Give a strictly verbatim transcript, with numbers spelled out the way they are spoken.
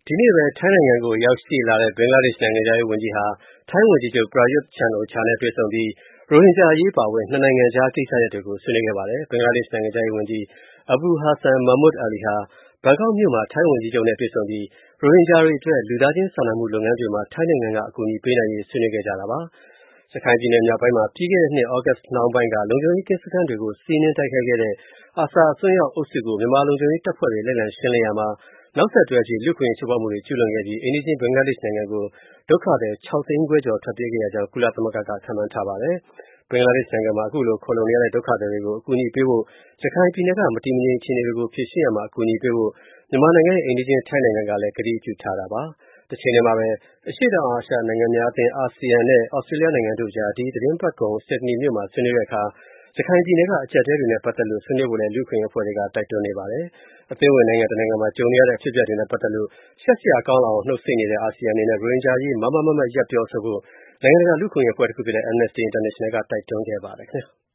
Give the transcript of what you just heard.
ဒီနေ့ပဲထိုင်းနိုင်ငံကိုရောက်ရှိလာတဲ့ဘင်္ဂလားဒေ့ရှ်နိုင်ငံခြားရေးဝန်ကြီးဟာထိုင်းဝန်ကြီးချုပ် Prayut Chan-o-cha နဲ့တွေ့ဆုံပြီးရိုဟင်ဂျာအရေးပါဝင်နှစ်နိုင်ငံကြားကိစ္စရပ်တွေကိုဆွေးနွေးခဲ့ပါတယ်။ ဘင်္ဂလားဒေ့ရှ်နိုင်ငံခြားရေးဝန်ကြီး Abul Hassan Mahmood Ali ဟာဘန်ကောက်မြို့မှာထိုင်းဝန်ကြီးချုပ်နဲ့တွေ့ဆုံပြီးရိုဟင်ဂျာတွေအတွက်လူသားချင်းစာနာမှုလုပ်ငန်းတွေမှာထိုင်းနိုင်ငံကအကူအညီပေးနိုင်ရေးဆွေးနွေးခဲ့ကြတာပါ။ ရခိုင်ပြည်နယ်မြောက်ပိုင်းမှာပြီးခဲ့တဲ့နှစ်သြဂုတ်နှောင်းပိုင်းကလုံခြုံရေးကင်းစခန်းတွေကိုစီးနင်းတိုက်ခိုက်ခဲ့တဲ့ အာဆာအစွန်းရောက်အုပ်စုကိုမြန်မာလုံခြုံရေးတပ်ဖွဲ့တွေလိုက်လံရှင်းလင်းရာမှာနောက်ဆက်တွဲအဖြစ်လူ့အခွင့်အရေးချိုးဖောက်မှုတွေကျူးလွန်ခဲ့ပြီးအိမ်နီးချင်းဘင်္ဂလားဒေ့ရှ်နိုင်ငံကိုဒုက္ခသည် ခြောက်သိန်းခွဲကျော်ထွက်ပြေးခဲ့ရကြောင်းကုလသမဂ္ဂကခန့်မှန်းထားပါတယ်။ ဘင်္ဂလားဒေ့ရှ်နိုင်ငံမှာအခုလိုခိုလှုံနေရတဲ့ဒုက္ခသည်တွေကိုအကူအညီပေးဖို့ရခိုင်ပြည်နယ်ကမတည်မငြိမ်အခြေအနေတွေကိုဖြေရှင်းရာမှာအကူအညီပေးဖို့မြန်မာနိုင်ငံရဲ့အိမ်နီးချင်းထိုင်းနိုင်ငံကလည်းကတိပြုထားတာပါ။ တချိန်တည်းမှာပဲအရှေ့တောင်အာရှနိုင်ငံများအသင်း အာဆီယံနဲ့ဩစတြေးလျနိုင်ငံတို့ကြားဒီသီတင်းပတ်ကုန်ဆစ်ဒနီမြို့မှာဆွေးနွေးတဲ့အခါရခိုင်ပြည်နယ်ကအကျပ်အတည်းတွေနဲ့ပတ်သက်လို့ဆွေးနွေးဖို့လည်းလူ့အခွင့်အရေးအဖွဲ့တွေကတိုက်တွန်းနေပါတယ်။ အသင်းဝင်နိုင်ငံတနိုင်ငံမှာကြုံနေရတဲ့အဖြစ်အပျက်တွေနဲ့ပတ်သက်လို့ရှက်စရာကောင်းလောက်အောင်နှုတ်ဆိတ်နေတဲ့အာဆီယံအနေနဲ့ရိုဟင်ဂျာအရေးမားမားမတ်မတ်ရပ်ပြောဆိုဖို့နိုင်ငံတကာလူ့အခွင့်အရေးအဖွဲ့တခုဖြစ်တဲ့ Amnesty International ကတိုက်တွန်းခဲ့ပါတယ်ခင်ဗျာ။